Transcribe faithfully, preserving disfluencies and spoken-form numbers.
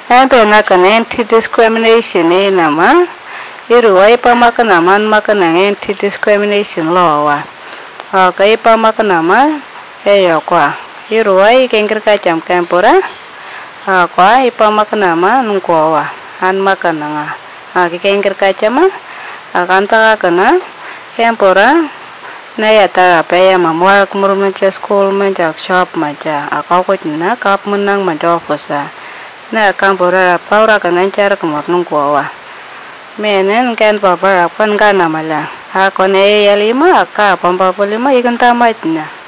Ebe na kan anti-discrimination e nama. Iru ay pa maka naman maka ng anti-discrimination law wa. Okay pa maka nama eyo kwa. Iru ay kengkir kacam kempura. Kwa ipa maka nama nungko wa. An maka nga. Aki kengkir kacama. Akanta kana kempura. Na ya tara pa ya mamual kumurumensya school menja shop maja. Akau ko na kap menang maja office. Na kempura paura kan cara kumur nungko wa. Menen kan papa kan kana mala. Hakone ya lima ka pamba lima ikan tamatnya.